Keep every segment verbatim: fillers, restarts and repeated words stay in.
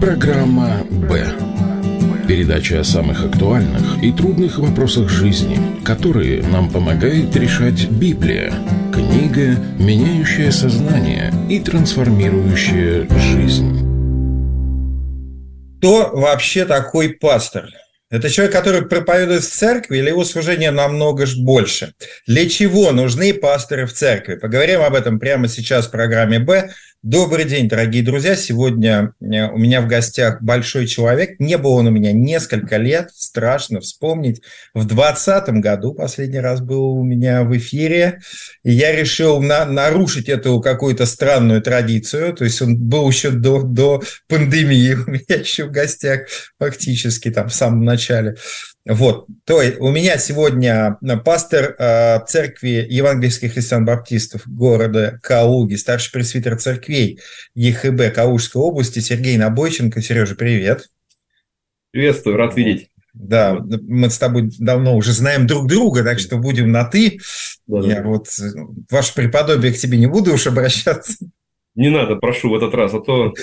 Программа «Б». Передача о самых актуальных и трудных вопросах жизни, которые нам помогает решать Библия. Книга, меняющая сознание и трансформирующая жизнь. Кто вообще такой пастор? Это человек, который проповедует в церкви, или его служение намного больше? Для чего нужны пасторы в церкви? Поговорим об этом прямо сейчас в программе «Б». Добрый день, дорогие друзья. Сегодня у меня в гостях большой человек. Не был он у меня несколько лет. Страшно вспомнить. В двадцатом году последний раз был у меня в эфире. И я решил на, нарушить эту какую-то странную традицию. То есть он был еще до, до пандемии у меня еще в гостях фактически там в самом начале. Вот, то есть у меня сегодня пастор э, церкви евангельских христиан-баптистов города Калуги, старший пресвитер церквей ЕХБ Калужской области Сергей Набойченко. Сережа, привет. Приветствую, рад видеть. Да, мы с тобой давно уже знаем друг друга, так что будем на «ты». Да, Я да. вот ваше преподобие к тебе не буду уж обращаться. Не надо, прошу, в этот раз, а то...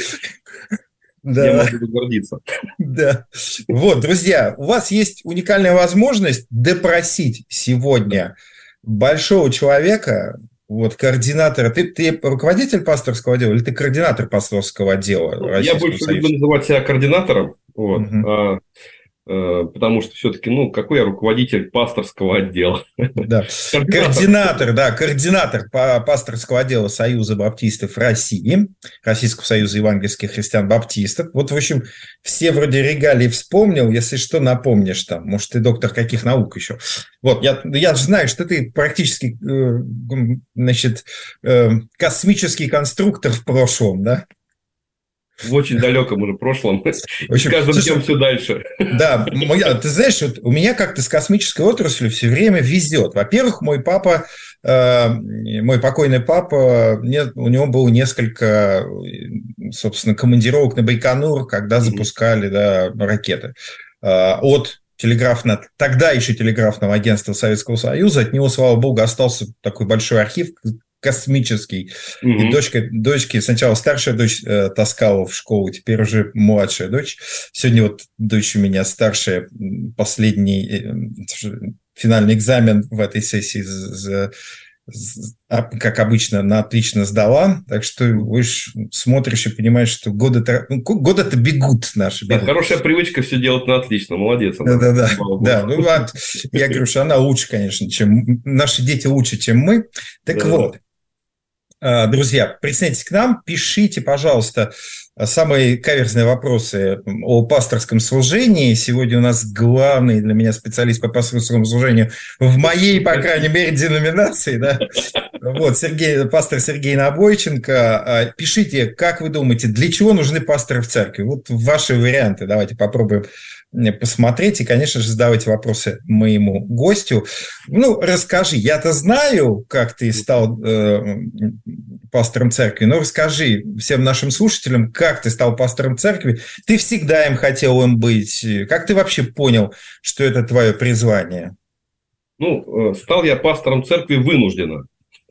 Да. Я могу гордиться. Да. Вот, друзья, у вас есть уникальная возможность допросить сегодня большого человека, вот, координатора. Ты, ты руководитель пасторского отдела или ты координатор пасторского отдела? Я больше люблю называть себя координатором, вот, угу. а, а, потому что все-таки, ну, какой я руководитель пасторского отдела? Да. Координатор. координатор, да, координатор пасторского отдела Союза Баптистов России, Российского Союза Евангельских Христиан-Баптистов. Вот, в общем, все вроде регалии вспомнил, если что, напомнишь там. Может, ты доктор каких наук еще. Вот, я, я же знаю, что ты практически, значит, космический конструктор в прошлом, да? В очень далеком уже прошлом. В общем, с каждым слушай, днем все дальше. Да, моя, ты знаешь, вот у меня как-то с космической отраслью все время везет. Во-первых, мой папа, э, мой покойный папа, мне, у него было несколько, собственно, командировок на Байконур, когда запускали да, ракеты. Э, от телеграфного, тогда еще телеграфного агентства Советского Союза, от него, слава богу, остался такой большой архив, космический. Mm-hmm. И дочка, дочки, сначала старшая дочь э, таскала в школу, теперь уже младшая дочь. Сегодня вот дочь у меня старшая, последний э, финальный экзамен в этой сессии, з, з, как обычно, на отлично сдала. Так что уж смотришь и понимаешь, что годы-то, ну, годы-то бегут наши. Бегут. Да, хорошая привычка все делать на отлично, молодец. Да-да-да. Да, ну, я говорю, что она лучше, конечно, чем наши дети лучше, чем мы. Так да, вот. Друзья, присоединяйтесь к нам, пишите, пожалуйста, самые каверзные вопросы о пасторском служении. Сегодня у нас главный для меня специалист по пасторскому служению в моей, по крайней мере, деноминации. Да? Вот, Сергей, пастор Сергей Набойченко. Пишите, как вы думаете, для чего нужны пасторы в церкви? Вот ваши варианты, давайте попробуем посмотреть и, конечно же, задавайте вопросы моему гостю. Ну, расскажи, я-то знаю, как ты стал э, пастором церкви, но расскажи всем нашим слушателям, как ты стал пастором церкви. Ты всегда им хотел им быть. Как ты вообще понял, что это твое призвание? Ну, стал я пастором церкви вынужденно,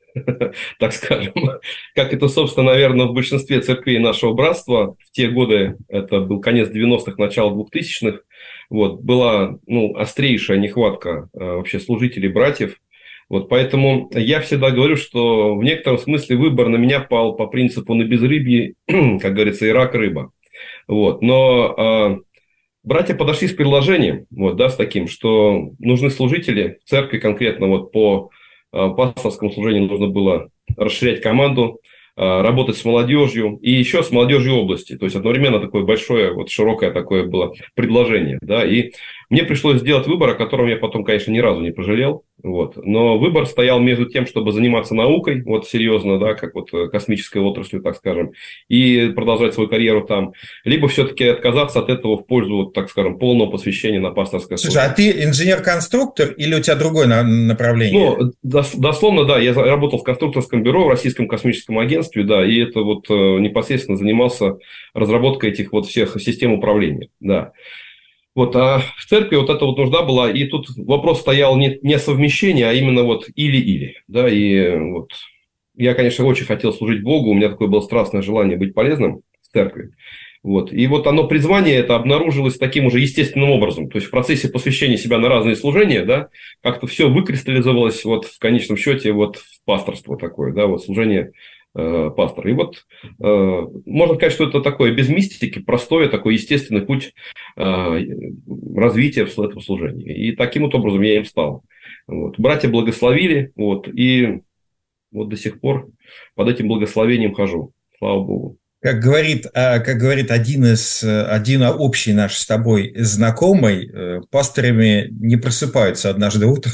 так скажем. Как это, собственно, наверное, в большинстве церквей нашего братства в те годы, это был конец девяностых, начало двухтысячных, вот, была ну, острейшая нехватка э, вообще служителей, братьев. Вот, поэтому я всегда говорю, что в некотором смысле выбор на меня пал по принципу на безрыбье, как говорится, и рак рыба. Вот, но э, братья подошли с предложением, вот, да, с таким, что нужны служители в церкви конкретно вот по пасторскому служению нужно было расширять команду, работать с молодежью и еще с молодежью области. То есть одновременно такое большое, вот широкое такое было предложение. Да? И мне пришлось сделать выбор, о котором я потом, конечно, ни разу не пожалел. Вот. Но выбор стоял между тем, чтобы заниматься наукой, вот серьезно, да, как вот космической отраслью, так скажем, и продолжать свою карьеру там, либо все-таки отказаться от этого в пользу, вот, так скажем, полного посвящения на пасторское служение. Слушай, а ты инженер-конструктор или у тебя другое направление? Ну, дословно, да, я работал в конструкторском бюро в Российском космическом агентстве, да, и это вот непосредственно занимался разработкой этих вот всех систем управления, да. Вот, а в церкви вот эта вот нужда была, и тут вопрос стоял не, не совмещение, а именно вот или-или, да, и вот я, конечно, очень хотел служить Богу, у меня такое было страстное желание быть полезным в церкви, Вот. И вот оно, призвание это обнаружилось таким уже естественным образом. То есть в процессе посвящения себя на разные служения, да, как-то все выкристаллизовалось вот в конечном счете вот в пасторство такое, да, вот служение э, пастора. И вот э, можно сказать, что это такое без мистики, простой такой естественный путь э, развития этого служения. И таким вот образом я им стал. Вот. Братья благословили, вот, и вот до сих пор под этим благословением хожу. Слава Богу. Как говорит, как говорит один из один общий наш с тобой знакомый, пасторами не просыпаются однажды утром.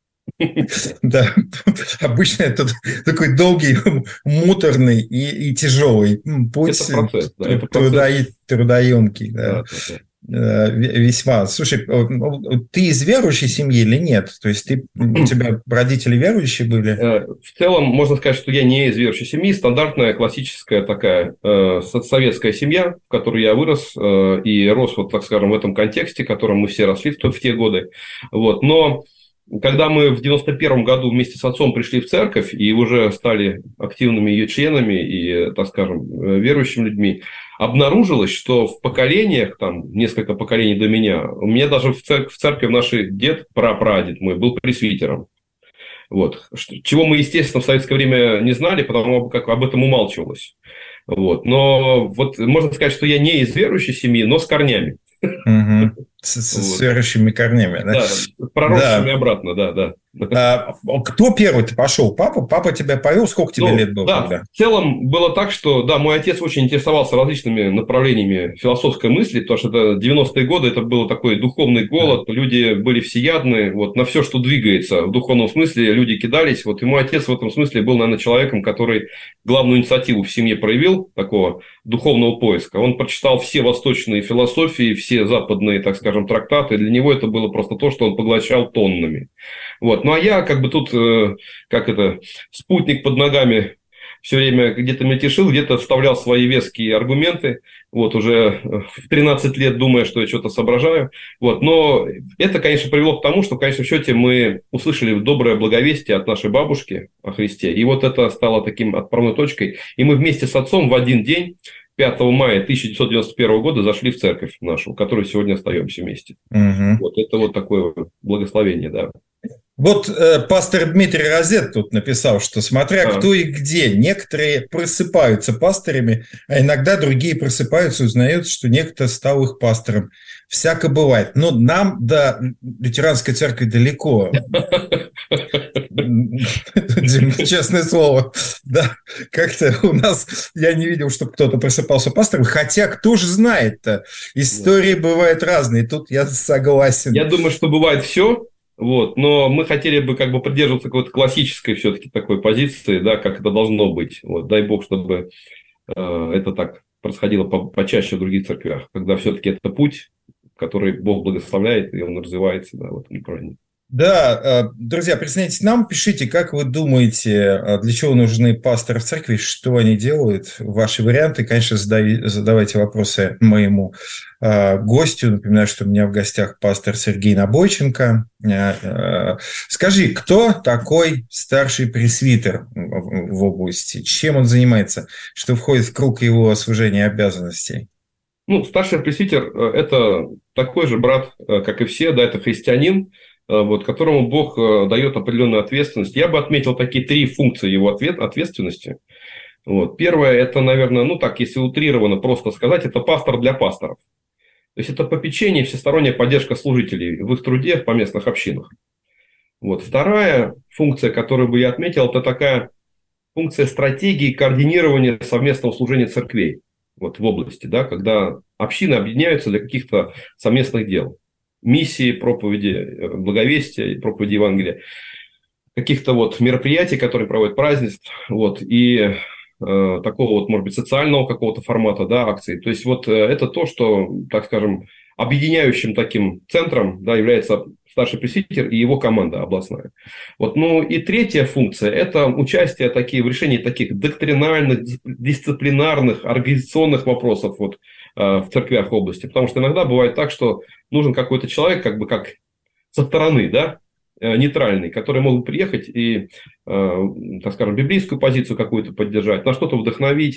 Да, обычно это такой долгий, муторный и, и тяжелый путь, это процесс, да, это труда, трудоемкий. Да. Да. Да, да. Весьма. Слушай, ты из верующей семьи или нет? То есть ты, у тебя родители верующие были? В целом, можно сказать, что я не из верующей семьи. Стандартная, классическая такая э, советская семья, в которой я вырос э, и рос, вот так скажем, в этом контексте, в котором мы все росли в, в те годы. Вот. Но когда мы в девяносто первом году вместе с отцом пришли в церковь и уже стали активными ее членами и, так скажем, верующими людьми, обнаружилось, что в поколениях, там несколько поколений до меня, у меня даже в церкви, в церкви наш дед, прапрадед мой, был пресвитером. Вот. Чего мы, естественно, в советское время не знали, потому как об этом умалчивалось. Вот. Но вот можно сказать, что я не из верующей семьи, но с корнями. Угу. С, с, вот. с верующими корнями. Да, да с проросшими да. обратно, да, да. А, кто первый-то пошел? Папа? Папа тебя повел? Сколько тебе ну, лет было да, тогда? В целом было так, что да, мой отец очень интересовался различными направлениями философской мысли, потому что это девяностые годы, это был такой духовный голод, да. Люди были всеядны, вот, на все, что двигается в духовном смысле, люди кидались. Вот, и мой отец в этом смысле был, наверное, человеком, который главную инициативу в семье проявил, такого духовного поиска. Он прочитал все восточные философии, все западные, так скажем, трактаты. Для него это было просто то, что он поглощал тоннами. Вот. Ну, а я как бы тут, как это, спутник под ногами все время где-то мельтешил, где-то вставлял свои веские аргументы, вот, уже в тринадцать лет думая, что я что-то соображаю. Вот. Но это, конечно, привело к тому, что в конечном счете мы услышали доброе благовестие от нашей бабушки о Христе, и вот это стало таким отправной точкой. И мы вместе с отцом в один день, пятого мая тысяча девятьсот девяносто первого года, зашли в церковь нашу, в которой сегодня остаемся вместе. Угу. Вот это вот такое благословение, да. Вот э, пастор Дмитрий Розет тут написал, что смотря а. кто и где, некоторые просыпаются пасторами, а иногда другие просыпаются и узнают, что некто стал их пастором. Всяко бывает. Но нам до лютеранской церкви далеко. Честное слово. Да, как-то у нас, я не видел, чтобы кто-то просыпался пастором. Хотя, кто же знает-то? Истории бывают разные. Тут я согласен. Я думаю, что бывает все. Вот, но мы хотели бы как бы придерживаться какой-то классической все-таки такой позиции, да, как это должно быть. Вот, дай бог, чтобы э, это так происходило по, почаще в других церквях, когда все-таки это путь, который Бог благословляет, и он развивается, да, в этом направлении. Да, друзья, присоединяйтесь к нам, пишите, как вы думаете, для чего нужны пасторы в церкви, что они делают, ваши варианты. Конечно, задавайте вопросы моему гостю. Напоминаю, что у меня в гостях пастор Сергей Набойченко. Скажи, кто такой старший пресвитер в области? Чем он занимается? Что входит в круг его служения и обязанностей? Ну, старший пресвитер – это такой же брат, как и все, да, это христианин, вот, которому Бог дает определенную ответственность. Я бы отметил такие три функции его ответ, ответственности. Вот. Первое – это, наверное, ну так, если утрированно просто сказать, это пастор для пасторов. То есть, это попечение, всесторонняя поддержка служителей в их труде в поместных общинах. Вот. Вторая функция, которую бы я отметил, это такая функция стратегии координирования совместного служения церквей вот, в области, да, когда общины объединяются для каких-то совместных дел. Миссии, проповеди, благовестия, проповеди Евангелия, каких-то вот мероприятий, которые проводят празднеств, вот, и э, такого вот, может быть, социального какого-то формата, да, акций. То есть, вот э, это то, что, так скажем, объединяющим таким центром, да, является старший пресвитер и его команда областная. Вот, ну, и третья функция – это участие такие, в решении таких доктринальных, дисциплинарных, организационных вопросов, вот, в церквях области. Потому что иногда бывает так, что нужен какой-то человек, как бы как со стороны, да, нейтральный, который мог бы приехать и, так скажем, библейскую позицию какую-то поддержать, на что-то вдохновить,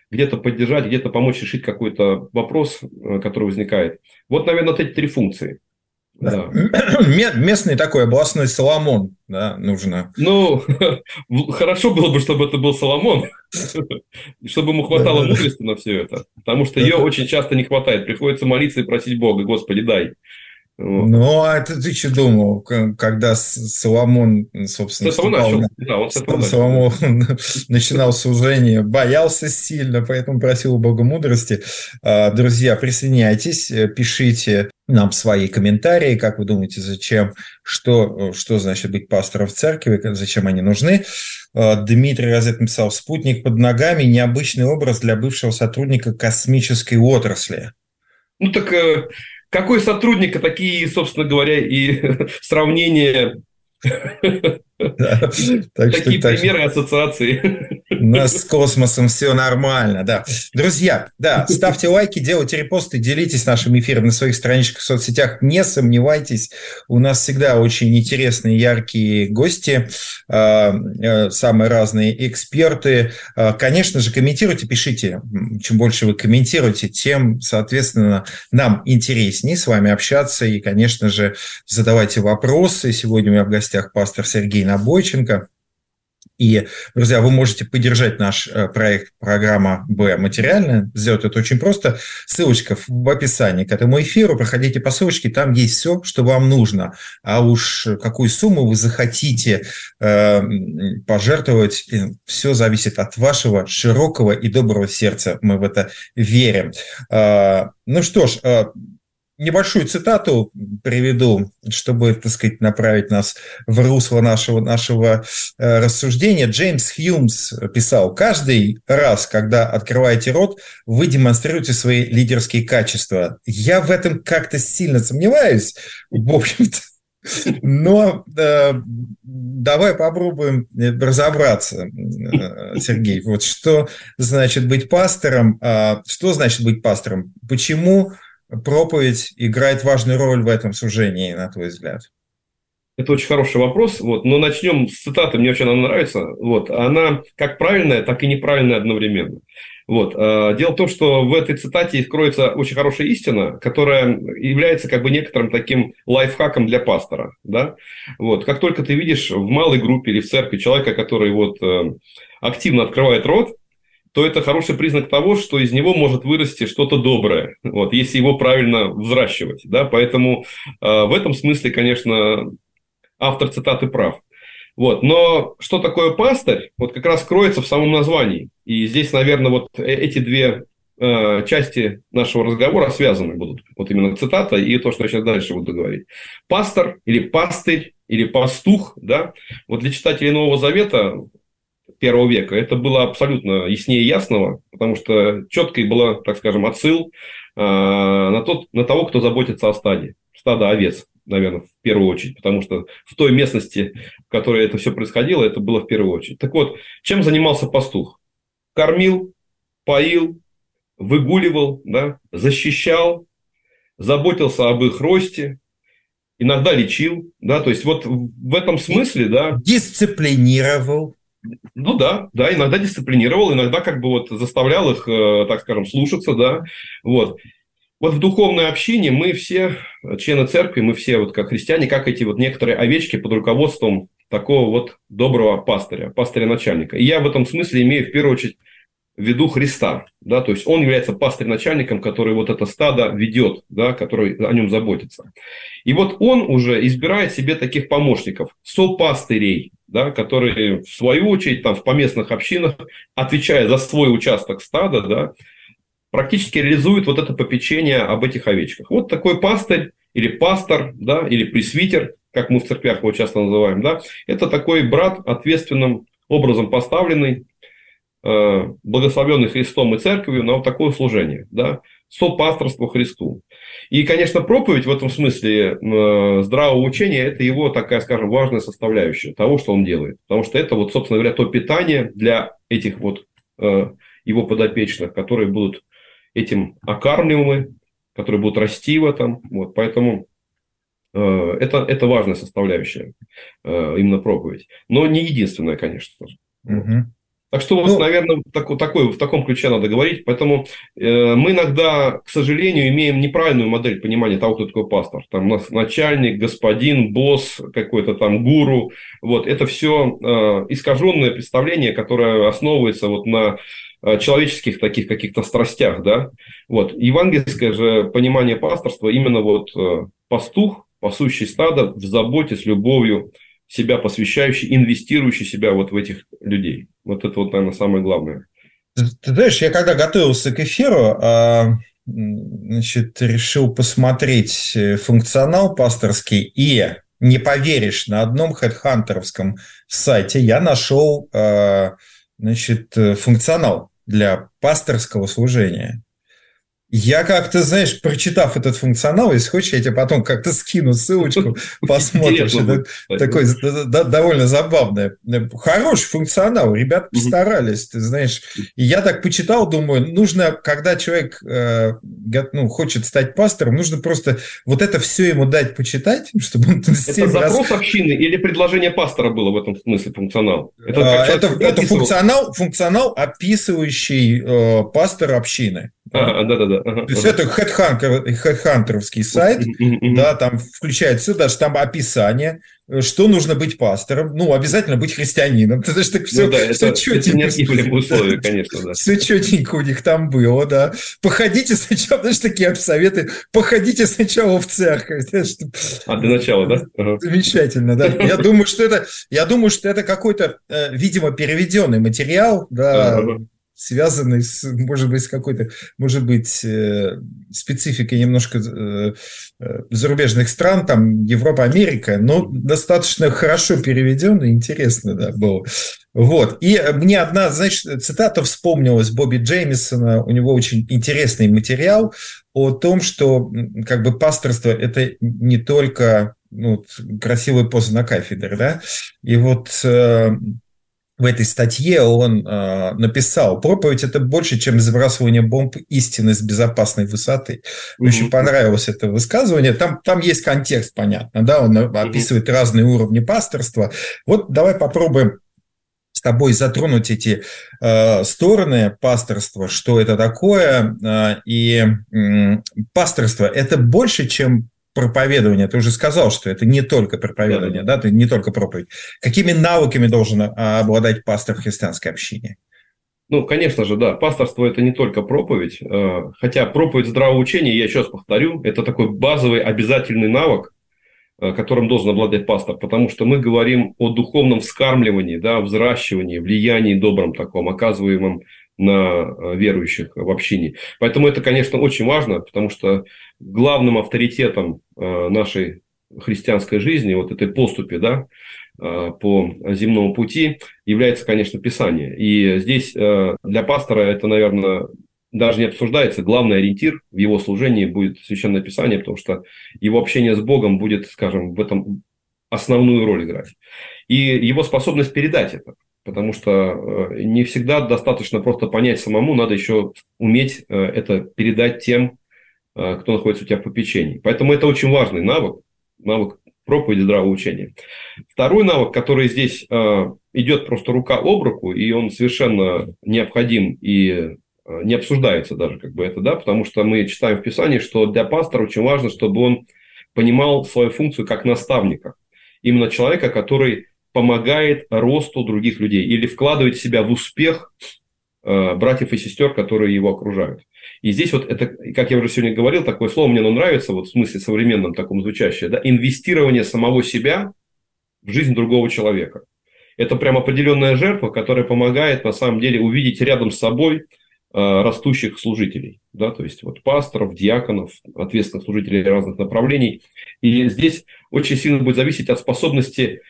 где-то поддержать, где-то помочь решить какой-то вопрос, который возникает. Вот, наверное, вот эти три функции. Да. Местный такой областной Соломон, да, нужно. Ну, хорошо было бы, чтобы это был Соломон, чтобы ему хватало мудрости на все это, потому что ее очень часто не хватает. Приходится молиться и просить Бога: Господи, дай. Вот. Ну, а это ты что думал, когда Соломон, собственно, вступал на... да, он Соломон начинал служение, боялся сильно, поэтому просил у Бога мудрости. Друзья, присоединяйтесь, пишите нам свои комментарии, как вы думаете, зачем, что, что значит быть пастором в церкви, зачем они нужны. Дмитрий Розет написал: «Спутник под ногами – необычный образ для бывшего сотрудника космической отрасли». Ну, так... Какой сотрудник, такие, собственно говоря, и сравнения, такие примеры, ассоциации. У нас с космосом все нормально, да. Друзья, да, ставьте лайки, делайте репосты, делитесь нашим эфиром на своих страничках в соцсетях. Не сомневайтесь, у нас всегда очень интересные, яркие гости, самые разные эксперты. Конечно же, комментируйте, пишите. Чем больше вы комментируете, тем, соответственно, нам интереснее с вами общаться. И, конечно же, задавайте вопросы. Сегодня у меня в гостях пастор Сергей Набойченко. И, друзья, вы можете поддержать наш проект «Программа Б» материально. Сделать это очень просто. Ссылочка в описании к этому эфиру. Проходите по ссылочке, там есть все, что вам нужно. А уж какую сумму вы захотите э, пожертвовать, все зависит от вашего широкого и доброго сердца. Мы в это верим. Э, ну что ж... Э, Небольшую цитату приведу, чтобы, так сказать, направить нас в русло нашего, нашего э, рассуждения. Джеймс Хьюмс писал: «Каждый раз, когда открываете рот, вы демонстрируете свои лидерские качества». Я в этом как-то сильно сомневаюсь, в общем-то. Но э, давай попробуем разобраться, э, Сергей. Вот что значит быть пастором? Э, что значит быть пастором? Почему проповедь играет важную роль в этом служении, на твой взгляд? Это очень хороший вопрос. Вот. Но начнем с цитаты. Мне очень она нравится. Вот. Она как правильная, так и неправильная одновременно. Вот. Дело в том, что в этой цитате кроется очень хорошая истина, которая является как бы некоторым таким лайфхаком для пастора. Да? Вот. Как только ты видишь в малой группе или в церкви человека, который вот активно открывает рот, то это хороший признак того, что из него может вырасти что-то доброе, вот, если его правильно взращивать. Да? Поэтому э, в этом смысле, конечно, автор цитаты прав. Вот. Но что такое пастырь, вот как раз кроется в самом названии. И здесь, наверное, вот эти две э, части нашего разговора связаны будут. Вот именно цитата и то, что я сейчас дальше буду говорить. Пастор или пастырь или пастух, да? Вот для читателей Нового Завета первого века это было абсолютно яснее ясного, потому что четкой была, так скажем, отсыл э, на, тот, на того, кто заботится о стаде. Стадо овец, наверное, в первую очередь, потому что в той местности, в которой это все происходило, это было в первую очередь. Так вот, чем занимался пастух? Кормил, поил, выгуливал, да, защищал, заботился об их росте, иногда лечил, да, то есть вот в этом смысле, да. Дисциплинировал. Ну да, да, иногда дисциплинировал, иногда как бы вот заставлял их, так скажем, слушаться, да, вот. Вот в духовное общение мы все, члены церкви, мы все вот как христиане, как эти вот некоторые овечки под руководством такого вот доброго пастыря, пастыря-начальника. И я в этом смысле имею в первую очередь в виду Христа, да, то есть он является пастырь-начальником, который вот это стадо ведет, да, который о нем заботится. И вот он уже избирает себе таких помощников, сопастырей, да, которые в свою очередь там в поместных общинах, отвечая за свой участок стада, да, практически реализуют вот это попечение об этих овечках. Вот такой пастырь или пастор, да, или пресвитер, как мы в церквях его часто называем, да, это такой брат, ответственным образом поставленный, благословенный Христом и церковью на вот такое служение, да, сопасторство Христу. И, конечно, проповедь в этом смысле э, здравого учения – это его такая, скажем, важная составляющая того, что он делает. Потому что это, вот, собственно говоря, то питание для этих вот э, его подопечных, которые будут этим окармливаемы, которые будут расти в этом. Вот, поэтому э, это, это важная составляющая, э, именно проповедь. Но не единственная, конечно же. Угу. Так что, вот, ну, наверное, так, такой, в таком ключе надо говорить. Поэтому э, мы иногда, к сожалению, имеем неправильную модель понимания того, кто такой пастор. Там у нас начальник, господин, босс, какой-то там гуру. Вот, это все э, искаженное представление, которое основывается вот на человеческих таких каких-то страстях. Да? Вот. Евангельское же понимание пасторства именно вот э, пастух, пасущий стадо в заботе, с любовью, себя посвящающий, инвестирующий себя вот в этих людей. Вот это вот, наверное, самое главное. Ты, ты знаешь, я когда готовился к эфиру, значит, решил посмотреть функционал пасторский, и не поверишь, на одном хедхантеровском сайте я нашел, значит, функционал для пасторского служения. Я как-то, знаешь, прочитав этот функционал, если хочешь, я тебе потом как-то скину ссылочку, посмотришь. Это такой довольно забавный. Хороший функционал, ребята постарались, ты знаешь. И я так почитал, думаю, нужно, когда человек ну, хочет стать пастором, нужно просто вот это все ему дать почитать, чтобы он... Это запрос раз... общины или предложение пастора было в этом смысле функционал? Это, это, это функционал, функционал, описывающий э, пастора общины. А, да, да, да. Ага, То есть ага. это хедхантеровский сайт, да, там включает все, даже там описание, что нужно быть пастором, ну, обязательно быть христианином, потому что все, ну, да, все это, четенько. Это неотъемлемые условия, конечно, да. Все четенько у них там было, да. Походите сначала, знаешь, такие советы, походите сначала в церковь. А, для начала, да? Ага. Замечательно, да. Я думаю, что это, я думаю, что это какой-то, видимо, переведенный материал, да, ага. связанный с, может быть, с какой-то, может быть, э, спецификой немножко э, зарубежных стран, там, Европа, Америка, но достаточно хорошо переведен и интересно, да, было. Вот. И мне одна, значит, цитата вспомнилась Бобби Джеймисона, у него очень интересный материал о том, что, как бы, пасторство – это не только, ну, красивая поза на кафедре, да, и вот... Э, в этой статье он э, написал: проповедь – это больше, чем сбрасывание бомб истины с безопасной высоты. Мне mm-hmm. очень понравилось это высказывание. Там, там есть контекст, понятно, да, он mm-hmm. описывает разные уровни пасторства. Вот давай попробуем с тобой затронуть эти э, стороны пасторства, что это такое. Э, и э, пасторство – это больше, чем проповедование. Ты уже сказал, что это не только проповедование, да, да? Ты не только проповедь. Какими навыками должен обладать пастор в христианской общине? Ну, конечно же, да. Пасторство – это не только проповедь. Хотя проповедь здравого учения, я еще раз повторю, это такой базовый обязательный навык, которым должен обладать пастор. Потому что мы говорим о духовном вскармливании, да, взращивании, влиянии добром таком, оказываемом на верующих в общине. Поэтому это, конечно, очень важно, потому что главным авторитетом нашей христианской жизни, вот этой поступи, да, по земному пути, является, конечно, Писание. И здесь для пастора это, наверное, даже не обсуждается. Главный ориентир в его служении будет Священное Писание, потому что его общение с Богом будет, скажем, в этом основную роль играть. И его способность передать это. Потому что не всегда достаточно просто понять самому, надо еще уметь это передать тем, кто находится у тебя в попечении. Поэтому это очень важный навык, навык проповеди здравого учения. Второй навык, который здесь идет просто рука об руку, и он совершенно необходим и не обсуждается даже, как бы это, да, потому что мы читаем в Писании, что для пастора очень важно, чтобы он понимал свою функцию как наставника. Именно человека, который помогает росту других людей или вкладывает себя в успех э, братьев и сестер, которые его окружают. И здесь вот это, как я уже сегодня говорил, такое слово мне оно нравится, вот в смысле современном таком звучащее, да, инвестирование самого себя в жизнь другого человека. Это прям определенная жертва, которая помогает на самом деле увидеть рядом с собой э, растущих служителей, да, то есть вот пасторов, диаконов, ответственных служителей разных направлений. И здесь очень сильно будет зависеть от способности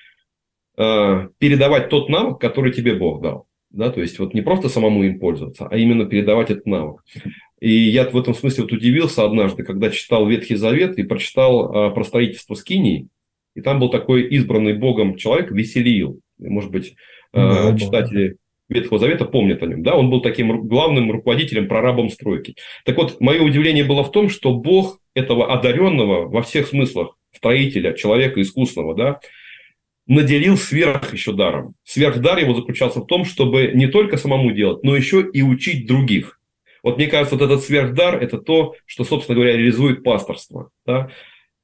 передавать тот навык, который тебе Бог дал. Да? То есть, вот не просто самому им пользоваться, а именно передавать этот навык. И я в этом смысле вот удивился однажды, когда читал Ветхий Завет и прочитал про строительство Скинии. И там был такой избранный Богом человек, Веселиил. Может быть, да, читатели Ветхого Завета помнят о нем. Да? Он был таким главным руководителем, прорабом стройки. Так вот, мое удивление было в том, что Бог этого одаренного во всех смыслах, строителя, человека искусного, да, наделил сверх еще даром. Сверхдар его заключался в том, чтобы не только самому делать, но еще и учить других. Вот мне кажется, вот этот сверхдар – это то, что, собственно говоря, реализует пасторство. Да?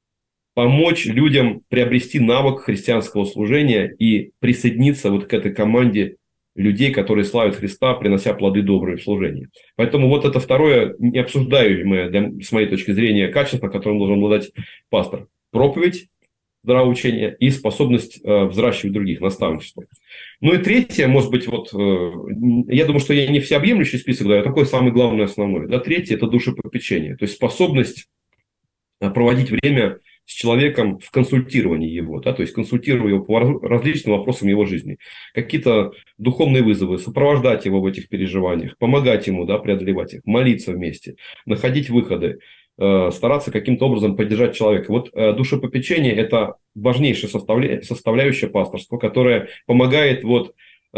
Помочь людям приобрести навык христианского служения и присоединиться вот к этой команде людей, которые славят Христа, принося плоды добрые в служении. Поэтому вот это второе необсуждаемое, для, с моей точки зрения, качество, которым должен обладать пастор. Проповедь, здравоучение и способность э, взращивать других, наставничество. Ну и третье, может быть, вот, э, я думаю, что я не всеобъемлющий список даю, а такой самый главный, основной. Да, третье – это душепопечение, то есть способность проводить время с человеком в консультировании его, да, то есть консультируя его по различным вопросам его жизни, какие-то духовные вызовы, сопровождать его в этих переживаниях, помогать ему, да, преодолевать их, молиться вместе, находить выходы, э, стараться каким-то образом поддержать человека. Вот э, душепопечение – это важнейшая составля... составляющая пасторства, которая помогает вот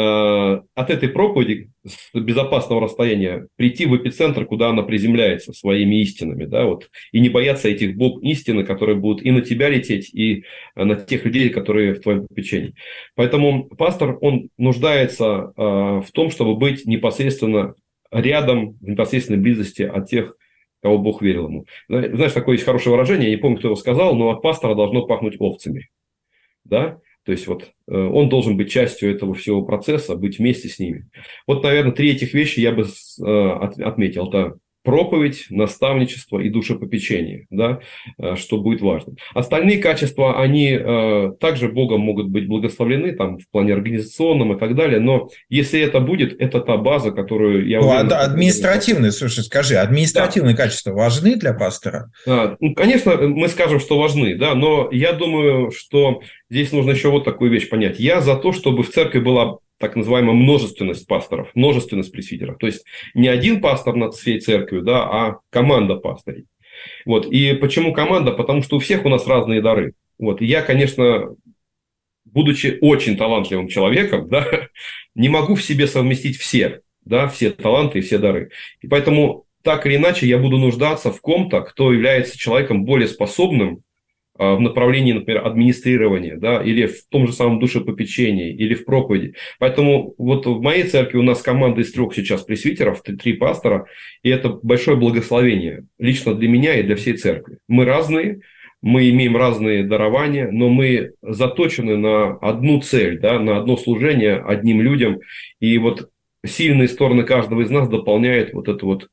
от этой проповеди с безопасного расстояния прийти в эпицентр, куда она приземляется своими истинами, да, вот, и не бояться этих бомб истины, которые будут и на тебя лететь, и на тех людей, которые в твоем попечении. Поэтому пастор, он нуждается э, в том, чтобы быть непосредственно рядом, в непосредственной близости от тех, кого Бог верил ему. Знаешь, такое есть хорошее выражение, я не помню, кто его сказал, но от пастора должно пахнуть овцами, да. То есть, вот, он должен быть частью этого всего процесса, быть вместе с ними. Вот, наверное, три этих вещи я бы отметил. Это проповедь, наставничество и душепопечение, да, что будет важно. Остальные качества, они также Богом могут быть благословлены там, в плане организационном и так далее, но если это будет, это та база, которую я... Ну, уверен, административные, слушай, скажи, административные да. качества важны для пастора? А, ну, конечно, мы скажем, что важны, да, но я думаю, что здесь нужно еще вот такую вещь понять. Я за то, чтобы в церкви была так называемая множественность пасторов, множественность пресвитеров. То есть, не один пастор над всей церковью, да, а команда пастырей. Вот. И почему команда? Потому что у всех у нас разные дары. Вот. И я, конечно, будучи очень талантливым человеком, да, не могу в себе совместить все, да, все таланты и все дары. И поэтому, так или иначе, я буду нуждаться в ком-то, кто является человеком более способным в направлении, например, администрирования, да, или в том же самом душепопечении, или в проповеди. Поэтому вот в моей церкви у нас команда из трех сейчас пресвитеров, три пастора, и это большое благословение лично для меня и для всей церкви. Мы разные, мы имеем разные дарования, но мы заточены на одну цель, да, на одно служение одним людям, и вот сильные стороны каждого из нас дополняют вот эту вот,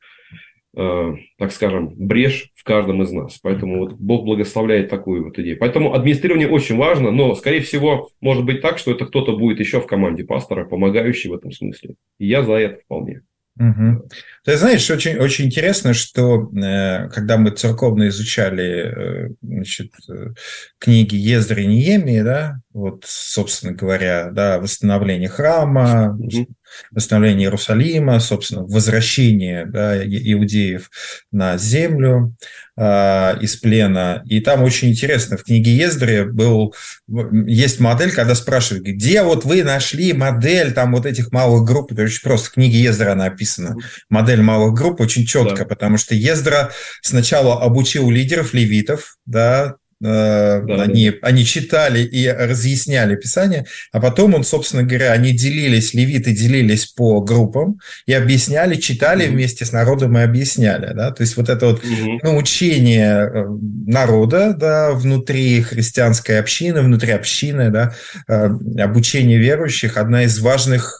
так скажем, брешь в каждом из нас. Поэтому вот Бог благословляет такую вот идею. Поэтому администрирование очень важно, но, скорее всего, может быть так, что это кто-то будет еще в команде пастора, помогающий в этом смысле. И я за это вполне. Угу. Ты знаешь, очень, очень интересно, что э, когда мы церковно изучали э, значит, э, книги Ездры и Неемии, да, вот, собственно говоря, да, восстановление храма, угу. восстановление Иерусалима, собственно, возвращение, да, иудеев на землю э, из плена. И там очень интересно, в книге Ездры был, есть модель, когда спрашивают, где вот вы нашли модель там вот этих малых групп, это очень просто, в книге Ездра она описана, модель малых групп очень четко, да. Потому что Ездра сначала обучил лидеров, левитов, да, Да, они, да. они читали и разъясняли Писание, а потом он, собственно говоря, они делились, левиты делились по группам и объясняли, читали mm-hmm. вместе с народом и объясняли. Да? То есть вот это вот mm-hmm. научение народа, да, внутри христианской общины, внутри общины, да, обучение верующих, одна из важных,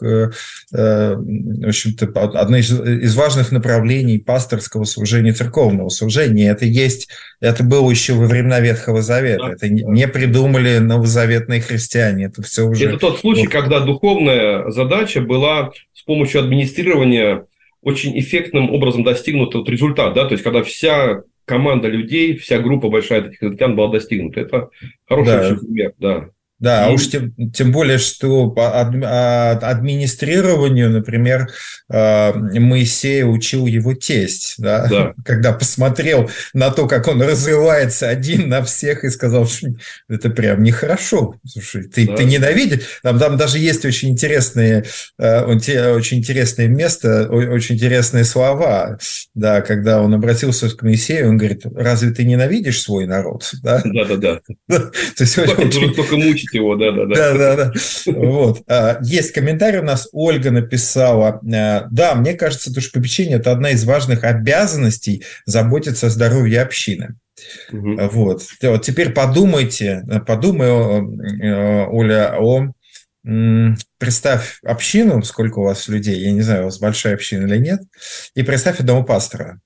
в общем-то, одна из, из важных направлений пасторского служения, церковного служения. Это есть, это было еще во времена Ветхого Завета. Да, это да. не придумали новозаветные христиане. Это все уже... Это тот случай, когда духовная задача была с помощью администрирования очень эффектным образом достигнута вот результат, да, то есть когда вся команда людей, вся группа большая этих христиан была достигнута. Это хороший да. пример, да. Да, и... а уж тем, тем более, что по администрированию, например, Моисея учил его тесть, да? Да. Когда посмотрел на то, как он разрывается один на всех, и сказал, что это прям нехорошо. Слушай, ты, да. ты ненавидишь. Там, там даже есть очень интересные, очень интересное место, очень интересные слова, да, когда он обратился к Моисею, он говорит, разве ты ненавидишь свой народ? Да, да, да. То есть очень... только мучить Увеличить его, да-да-да. Да-да-да. Вот. Есть комментарий у нас, Ольга написала, да, мне кажется, душепопечение – это одна из важных обязанностей заботиться о здоровье общины. Угу. Вот. Вот. Теперь подумайте, подумай, Оля, о... Представь общину, сколько у вас людей, я не знаю, у вас большая община или нет, и представь одного пастора.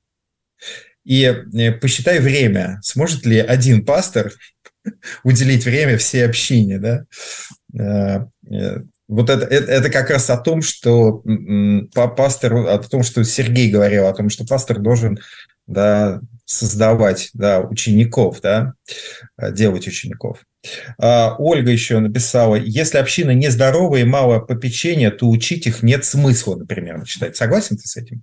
И посчитай время, сможет ли один пастор уделить время всей общине, да? Вот это, это, это как раз о том, что пастор, о том, что Сергей говорил, о том, что пастор должен, да, создавать, да, учеников, да, делать учеников. Ольга еще написала, если община нездоровая и мало попечения, то учить их нет смысла, например, читать. Согласен ты с этим?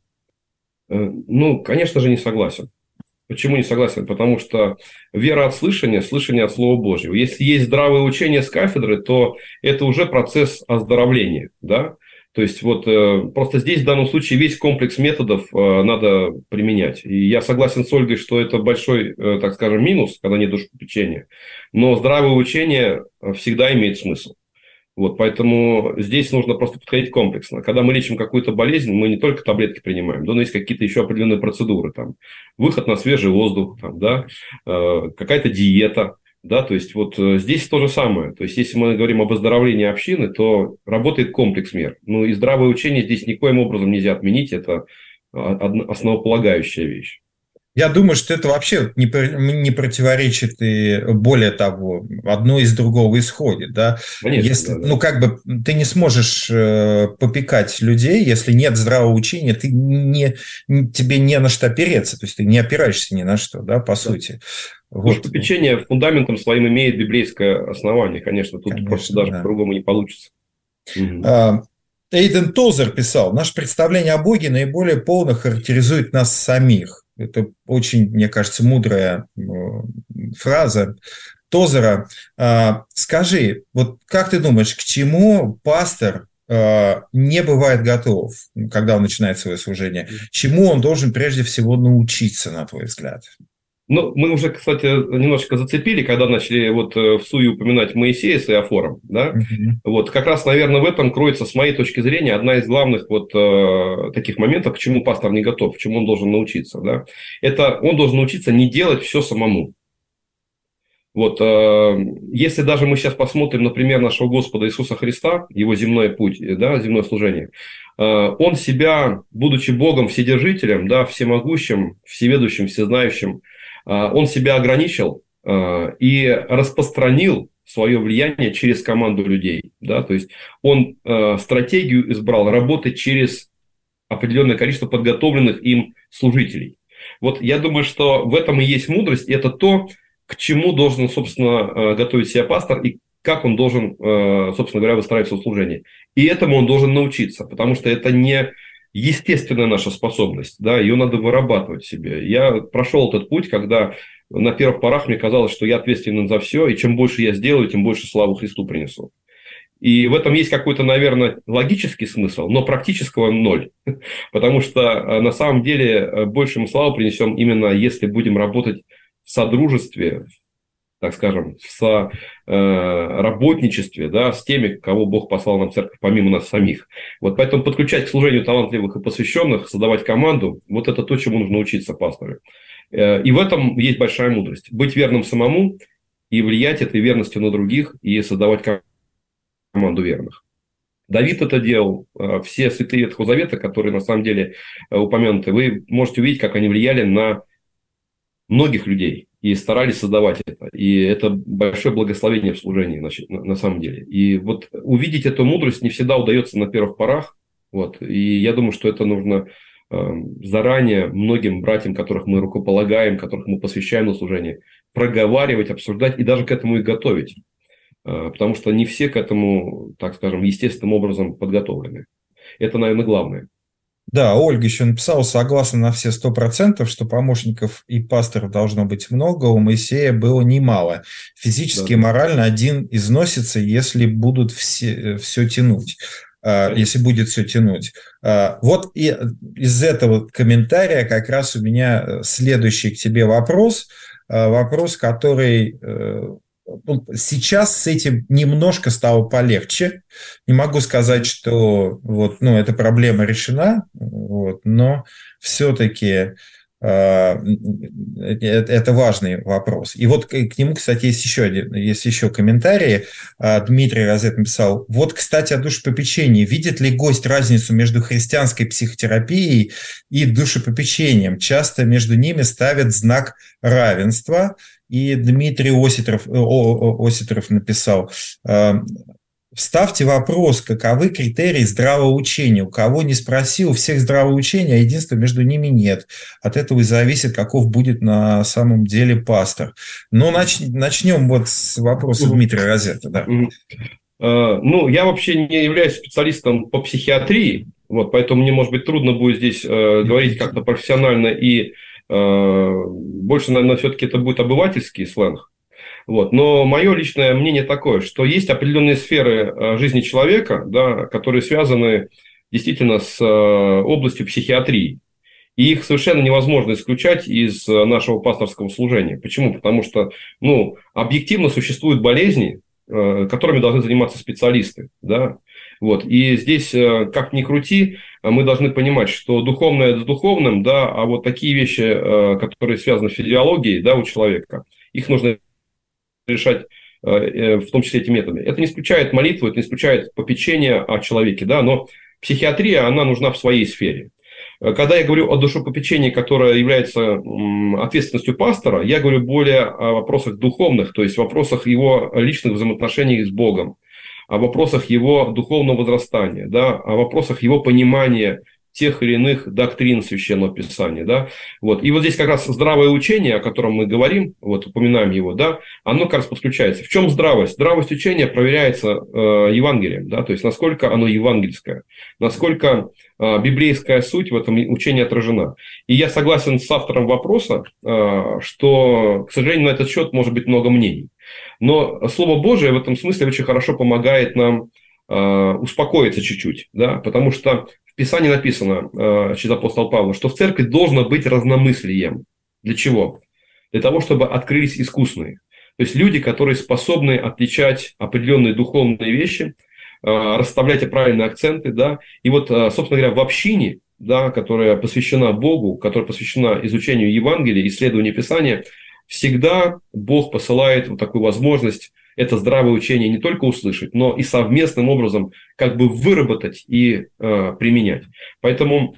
Ну, конечно же, не согласен. Почему не согласен? Потому что вера от слышания, слышание от Слова Божьего. Если есть здравое учение с кафедры, то это уже процесс оздоровления, да? То есть, вот просто здесь в данном случае весь комплекс методов надо применять. И я согласен с Ольгой, что это большой, так скажем, минус, когда нет душепопечения. Но здравое учение всегда имеет смысл. Вот, поэтому здесь нужно просто подходить комплексно. Когда мы лечим какую-то болезнь, мы не только таблетки принимаем, да, но есть какие-то еще определенные процедуры. Там, выход на свежий воздух, там, да, какая-то диета. Да, то есть, вот здесь то же самое. То есть, если мы говорим об оздоровлении общины, то работает комплекс мер. Ну, и здравое учение здесь никоим образом нельзя отменить. Это основополагающая вещь. Я думаю, что это вообще не, не противоречит, и более того, одно из другого исходит. Да? Конечно, если, да, да. Ну, как бы ты не сможешь э, попекать людей, если нет здравого учения, ты не, тебе не на что опереться, то есть ты не опираешься ни на что, да, по да. сути. Вот. Душепопечение фундаментом своим имеет библейское основание, конечно, тут конечно, просто даже да. по-другому не получится. Угу. Эйден Тозер писал, наше представление о Боге наиболее полно характеризует нас самих. Это очень, мне кажется, мудрая фраза Тозера. Скажи, вот как ты думаешь, к чему пастор не бывает готов, когда он начинает свое служение? Чему он должен прежде всего научиться, на твой взгляд? Ну, мы уже, кстати, немножечко зацепили, когда начали вот в суе упоминать Моисея с Иофором, да, mm-hmm. вот как раз, наверное, в этом кроется, с моей точки зрения, одна из главных вот э, таких моментов, к чему пастор не готов, к чему он должен научиться, да, это он должен научиться не делать все самому. Вот, э, если даже мы сейчас посмотрим, например, нашего Господа Иисуса Христа, его земной путь, да, земное служение, э, он себя, будучи Богом Вседержителем, да, всемогущим, всеведущим, всезнающим, он себя ограничил и распространил свое влияние через команду людей. Да? То есть, он стратегию избрал работать через определенное количество подготовленных им служителей. Вот я думаю, что в этом и есть мудрость. И это то, к чему должен, собственно, готовить себя пастор и как он должен, собственно говоря, выстраивать свое служение. И этому он должен научиться, потому что это не... естественная наша способность, да, ее надо вырабатывать в себе. Я прошел этот путь, когда на первых порах мне казалось, что я ответственен за все, и чем больше я сделаю, тем больше славу Христу принесу. И в этом есть какой-то, наверное, логический смысл, но практического ноль. Потому что на самом деле больше мы славу принесем именно если будем работать в содружестве, так скажем, в работничестве, да, с теми, кого Бог послал нам в церковь, помимо нас самих. Вот поэтому подключать к служению талантливых и посвященных, создавать команду, вот это то, чему нужно учиться пастору. И в этом есть большая мудрость. Быть верным самому и влиять этой верностью на других и создавать команду верных. Давид это делал, все святые Ветхого Завета, которые на самом деле упомянуты, вы можете увидеть, как они влияли на многих людей. И старались создавать это. И это большое благословение в служении, значит, на, на самом деле. И вот увидеть эту мудрость не всегда удается на первых порах. Вот. И я думаю, что это нужно э, заранее многим братьям, которых мы рукополагаем, которых мы посвящаем на служение, проговаривать, обсуждать и даже к этому и готовить. Э, потому что не все к этому, так скажем, естественным образом подготовлены. Это, наверное, главное. Да, Ольга еще написала, согласна на все сто процентов, что помощников и пасторов должно быть много, у Моисея было немало. Физически и морально один износится, если будут все, все тянуть. Если будет все тянуть. Вот и из этого комментария как раз у меня следующий к тебе вопрос. Вопрос, который сейчас с этим немножко стало полегче. Не могу сказать, что вот, ну, эта проблема решена, вот, но все-таки э, это важный вопрос. И вот к нему, кстати, есть еще, один, есть еще комментарии. Дмитрий Розет написал: вот, кстати, о душепопечении. Видит ли гость разницу между христианской психотерапией и душепопечением? Часто между ними ставят знак равенства. И Дмитрий Оситров, Оситров написал: вставьте вопрос, каковы критерии здравого учения. У кого не спроси, у всех здравое учение, а единства между ними нет. От этого и зависит, каков будет на самом деле пастор. Но нач, начнем вот с вопроса Дмитрия Розета. Да. Ну, я вообще не являюсь специалистом по психиатрии, вот, поэтому мне, может быть, трудно будет здесь э, говорить как-то профессионально и больше, наверное, все-таки это будет обывательский сленг. Вот. Но мое личное мнение такое, что есть определенные сферы жизни человека, да, которые связаны действительно с областью психиатрии. И их совершенно невозможно исключать из нашего пасторского служения. Почему? Потому что, ну, объективно существуют болезни, которыми должны заниматься специалисты. Да? Вот. И здесь, как ни крути, мы должны понимать, что духовное с духовным, да, а вот такие вещи, которые связаны с физиологией, да, у человека, их нужно решать в том числе этими методами. Это не исключает молитву, это не исключает попечение о человеке, да, но психиатрия, она нужна в своей сфере. Когда я говорю о душепопечении, которое является ответственностью пастора, я говорю более о вопросах духовных, то есть вопросах его личных взаимоотношений с Богом, о вопросах его духовного возрастания, да, о вопросах его понимания тех или иных доктрин Священного Писания. Да. Вот. И вот здесь как раз здравое учение, о котором мы говорим, вот упоминаем его, да, оно как раз подключается. В чем здравость? Здравость учения проверяется э, Евангелием, да, то есть насколько оно евангельское, насколько э, библейская суть в этом учении отражена. И я согласен с автором вопроса, э, что, к сожалению, на этот счет может быть много мнений. Но Слово Божие в этом смысле очень хорошо помогает нам э, успокоиться чуть-чуть, да, потому что в Писании написано э, через апостола Павла, что в церкви должно быть разномыслием. Для чего? Для того, чтобы открылись искусные. То есть люди, которые способны отличать определенные духовные вещи, э, расставлять правильные акценты, да, и вот, э, собственно говоря, в общине, да, которая посвящена Богу, которая посвящена изучению Евангелия, исследованию Писания, всегда Бог посылает вот такую возможность это здравое учение не только услышать, но и совместным образом как бы выработать и э, применять. Поэтому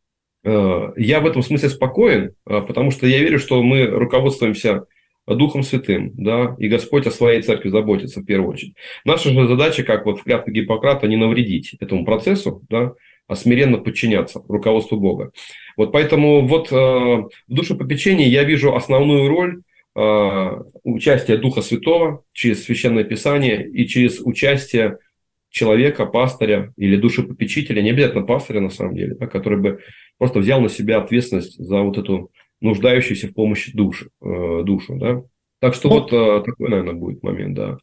э, я в этом смысле спокоен, э, потому что я верю, что мы руководствуемся Духом Святым, да, и Господь о своей церкви заботится в первую очередь. Наша же задача, как вот в клятве Гиппократа, не навредить этому процессу, да, а смиренно подчиняться руководству Бога. Вот поэтому вот э, в душепопечении я вижу основную роль участие Духа Святого через Священное Писание и через участие человека, пастыря или душепопечителя, не обязательно пастыря на самом деле, да, который бы просто взял на себя ответственность за вот эту нуждающуюся в помощи душу. Э, душу да. Так что ну, вот э, такой, наверное, будет момент, да.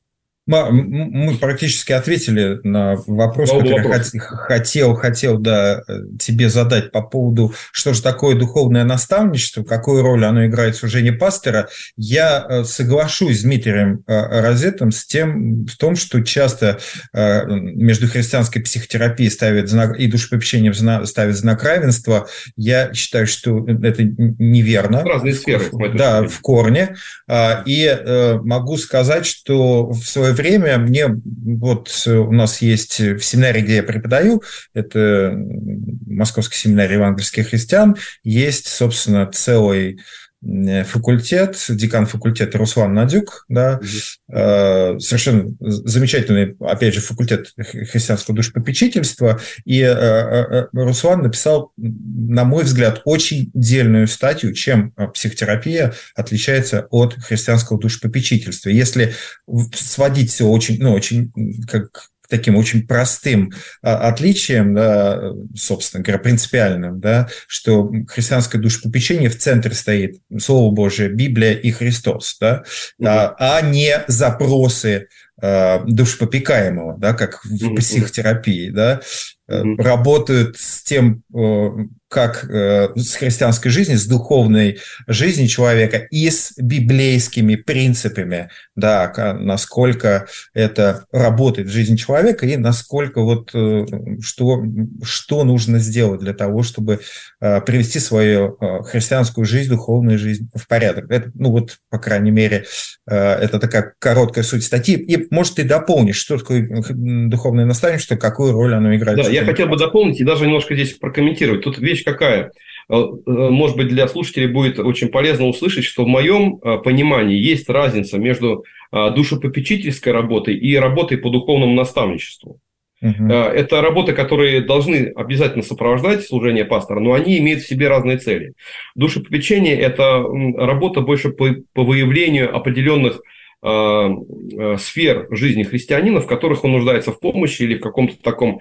Мы практически ответили на вопрос, Оба который вопрос. хотел, хотел да, тебе задать по поводу, что же такое духовное наставничество, какую роль оно играет в служении пастора. Я соглашусь с Дмитрием Розетом с тем, в том, что часто между христианской психотерапией ставят знак, и душепопечением ставят знак равенства. Я считаю, что это неверно. Разные сферы. Да, в корне. И могу сказать, что в свое время мне, вот у нас есть в семинаре, где я преподаю, это Московский семинарий евангельских христиан, есть, собственно, целый факультет, декан факультета Руслан Надюк, да, mm-hmm. совершенно замечательный, опять же, факультет христианского душепопечительства, и Руслан написал, на мой взгляд, очень дельную статью, чем психотерапия отличается от христианского душепопечительства. Если сводить все очень, ну, очень, как таким очень простым отличием, да, собственно говоря, принципиальным, да, что христианское душепопечение в центре стоит Слово Божие, Библия и Христос, да, угу. а, а не запросы душепопекаемого, да, как в психотерапии, да, угу. работают с тем, как э, с христианской жизни, с духовной жизнью человека и с библейскими принципами, да, насколько это работает в жизни человека и насколько вот э, что, что нужно сделать для того, чтобы э, привести свою э, христианскую жизнь, духовную жизнь в порядок. Это, ну вот, по крайней мере, э, это такая короткая суть статьи. И, может, ты дополнишь, что такое духовное наставничество, какую роль оно играет? Да, я хотел бы дополнить и даже немножко здесь прокомментировать. Тут вещь какая? Может быть, для слушателей будет очень полезно услышать, что в моем понимании есть разница между душепопечительской работой и работой по духовному наставничеству. Угу. Это работы, которые должны обязательно сопровождать служение пастора, но они имеют в себе разные цели. Душепопечение – это работа больше по, по выявлению определенных сфер жизни христианина, в которых он нуждается в помощи или в каком-то таком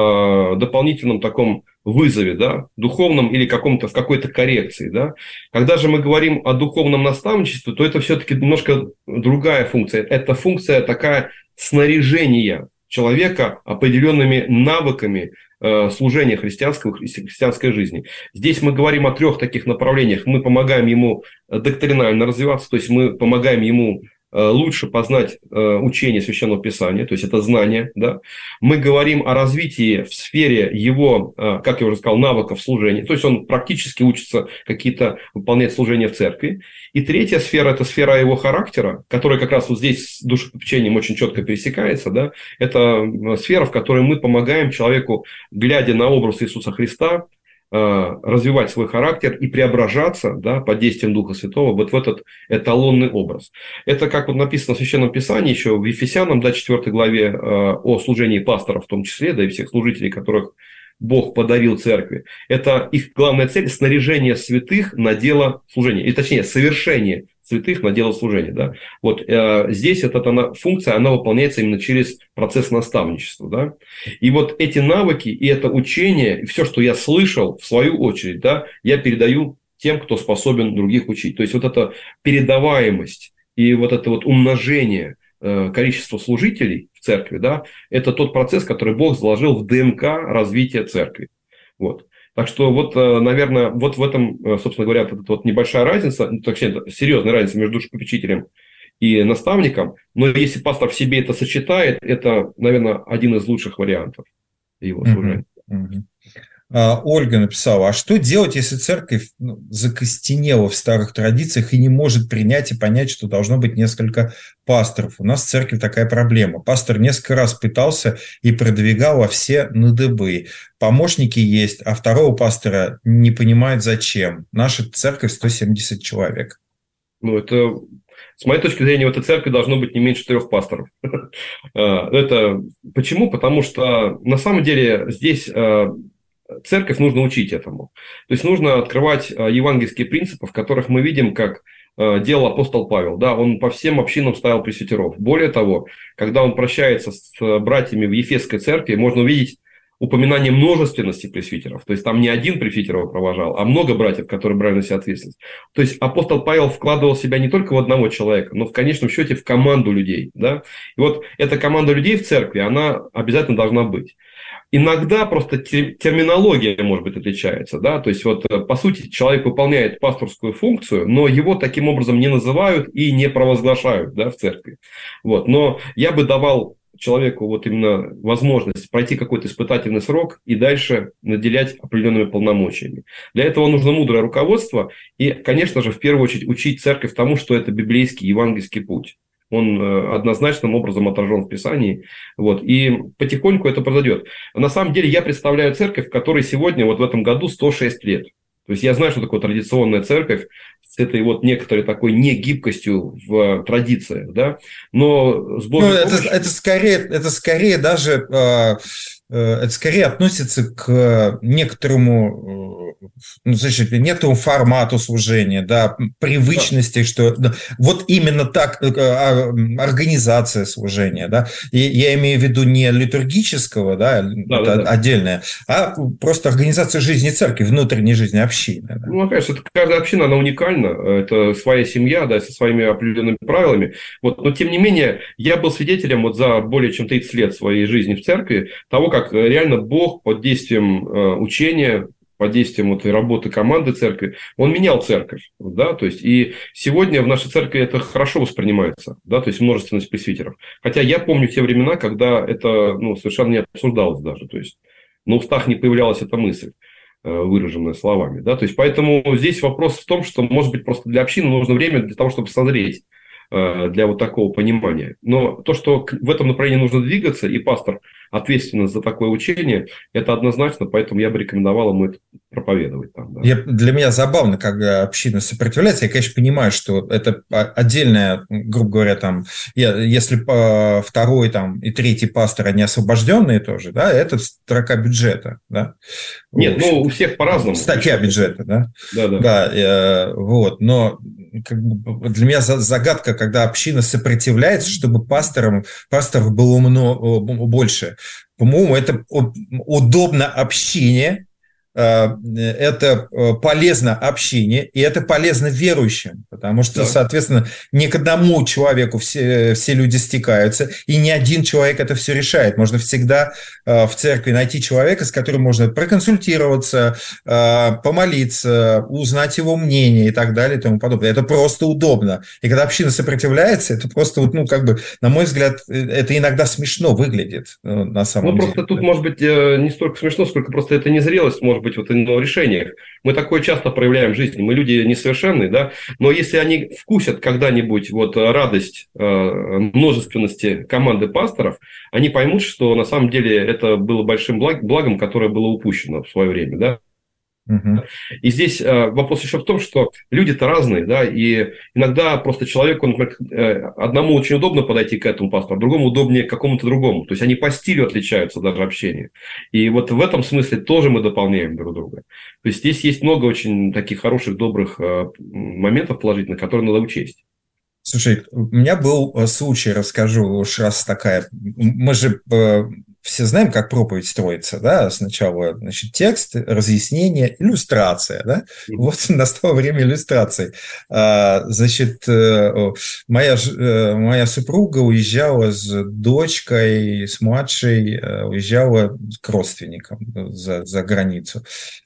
э, дополнительном таком вызове, да, духовном или каком-то, в какой-то коррекции. Да. Когда же мы говорим о духовном наставничестве, то это все-таки немножко другая функция. Это функция такая снаряжения человека определенными навыками э, служения христианского, христианской жизни. Здесь мы говорим о трех таких направлениях. Мы помогаем ему доктринально развиваться, то есть мы помогаем ему лучше познать учение Священного Писания, то есть это знание. Да? Мы говорим о развитии в сфере его, как я уже сказал, навыков служения, то есть он практически учится какие-то выполнять служения в церкви. И третья сфера – это сфера его характера, которая как раз вот здесь с душепопечением очень четко пересекается. Да? Это сфера, в которой мы помогаем человеку, глядя на образ Иисуса Христа, развивать свой характер и преображаться, да, под действием Духа Святого вот в этот эталонный образ. Это, как вот написано в Священном Писании, еще в Ефесянам, да, четвёртой главе, о служении пасторов в том числе, да, и всех служителей, которых Бог подарил церкви. Это их главная цель – снаряжение святых на дело служения, и точнее, совершение святых на дело служения. Да? Вот э, здесь эта, эта функция, она выполняется именно через процесс наставничества. Да? И вот эти навыки и это учение, и все, что я слышал, в свою очередь, да, я передаю тем, кто способен других учить. То есть вот эта передаваемость и вот это вот умножение э, количества служителей в церкви, да, это тот процесс, который Бог заложил в ДНК развития церкви. Вот. Так что вот, наверное, вот в этом, собственно говоря, вот эта вот небольшая разница, точнее, серьезная разница между душепопечителем и наставником, но если пастор в себе это сочетает, это, наверное, один из лучших вариантов его служения. Uh-huh, uh-huh. А, Ольга написала, а что делать, если церковь ну, закостенела в старых традициях и не может принять и понять, что должно быть несколько пасторов? У нас в церкви такая проблема. Пастор несколько раз пытался и продвигал, а все на дыбы. Помощники есть, а второго пастора не понимает зачем. Наша церковь сто семьдесят человек. Ну, это... С моей точки зрения, в этой церкви должно быть не меньше трех пасторов. Это почему? Потому что на самом деле здесь церковь нужно учить этому. То есть нужно открывать евангельские принципы, в которых мы видим, как делал апостол Павел. Да, он по всем общинам ставил пресвитеров. Более того, когда он прощается с братьями в Ефесской церкви, можно увидеть упоминание множественности пресвитеров. То есть там не один пресвитер его провожал, а много братьев, которые брали на себя ответственность. То есть апостол Павел вкладывал себя не только в одного человека, но в конечном счете в команду людей. Да? И вот эта команда людей в церкви, она обязательно должна быть. Иногда просто терминология, может быть, отличается. Да? То есть, вот, по сути, человек выполняет пасторскую функцию, но его таким образом не называют и не провозглашают, да, в церкви. Вот. Но я бы давал человеку вот именно возможность пройти какой-то испытательный срок и дальше наделять определенными полномочиями. Для этого нужно мудрое руководство и, конечно же, в первую очередь учить церковь тому, что это библейский, евангельский путь. Он однозначным образом отражен в Писании. Вот, и потихоньку это произойдет. На самом деле я представляю церковь, которой сегодня, вот в этом году, сто шесть лет. То есть я знаю, что такое традиционная церковь с этой вот некоторой такой негибкостью в традициях, да, но с Божьей ну, помощью... это, это, скорее, это скорее даже... Э... Это скорее относится к некоторому, ну, значит, некоторому формату служения, да, привычности, да. Что да, вот именно так организация служения, да. И я имею в виду не литургического, да, да, это да, отдельное, да. А просто организация жизни церкви, внутренней жизни общины. Да. Ну, конечно, каждая община, она уникальна, это своя семья, да, со своими определенными правилами. Вот, но тем не менее, я был свидетелем вот за более чем тридцать лет своей жизни в церкви того, как как реально Бог под действием э, учения под действием вот работы команды церкви, он менял церковь, да, то есть и сегодня в нашей церкви это хорошо воспринимается, да, то есть множественность пресвитеров. Хотя я помню те времена, когда это, ну, совершенно не обсуждалось даже, то есть на устах не появлялась эта мысль, выраженная словами, да, то есть поэтому здесь вопрос в том, что, может быть, просто для общины нужно время для того, чтобы созреть для вот такого понимания. Но то, что в этом направлении нужно двигаться, и пастор ответственен за такое учение, это однозначно, поэтому я бы рекомендовал ему это проповедовать там. Да. Я, для меня забавно, когда община сопротивляется. Я, конечно, понимаю, что это отдельная, грубо говоря, там, если второй там, и третий пастор, они освобожденные тоже, да, это строка бюджета. Да? Нет, ну, у всех по-разному. Статья бюджета, да? Да, да. Да, э, вот, но как бы для меня загадка, когда община сопротивляется, чтобы пасторам, пасторов было много, больше. По-моему, это удобно общине, это полезно общине, и это полезно верующим, потому что, да. соответственно, не к одному человеку все, все люди стекаются, и не один человек это все решает. Можно всегда в церкви найти человека, с которым можно проконсультироваться, помолиться, узнать его мнение и так далее и тому подобное. Это просто удобно. И когда община сопротивляется, это просто, ну, как бы, на мой взгляд, это иногда смешно выглядит на самом ну, деле. Ну, просто тут, может быть, не столько смешно, сколько просто это незрелость, может быть, вот в решениях. Мы такое часто проявляем в жизни. Мы люди несовершенные, да, но если они вкусят когда-нибудь вот радость э, множественности команды пасторов, они поймут, что на самом деле это было большим благ, благом, которое было упущено в свое время, да. Угу. И здесь э, вопрос еще в том, что люди-то разные, да, и иногда просто человеку, например, э, одному очень удобно подойти к этому пастору, другому удобнее к какому-то другому. То есть они по стилю отличаются даже общения. И вот в этом смысле тоже мы дополняем друг друга. То есть здесь есть много очень таких хороших, добрых э, моментов положительных, которые надо учесть. Слушай, у меня был случай, расскажу, уж раз такая, мы же э, все знаем, как проповедь строится, да, сначала, значит, текст, разъяснение, иллюстрация, да, mm-hmm. вот настало время иллюстрации. А, значит, э, моя, э, моя супруга уезжала с дочкой, с младшей, э, уезжала к родственникам за, за границу.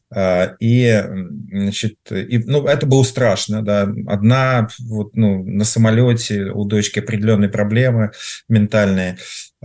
И, значит, и, ну, это было страшно, да. Одна, вот, ну, на самолете у дочки определенные проблемы ментальные.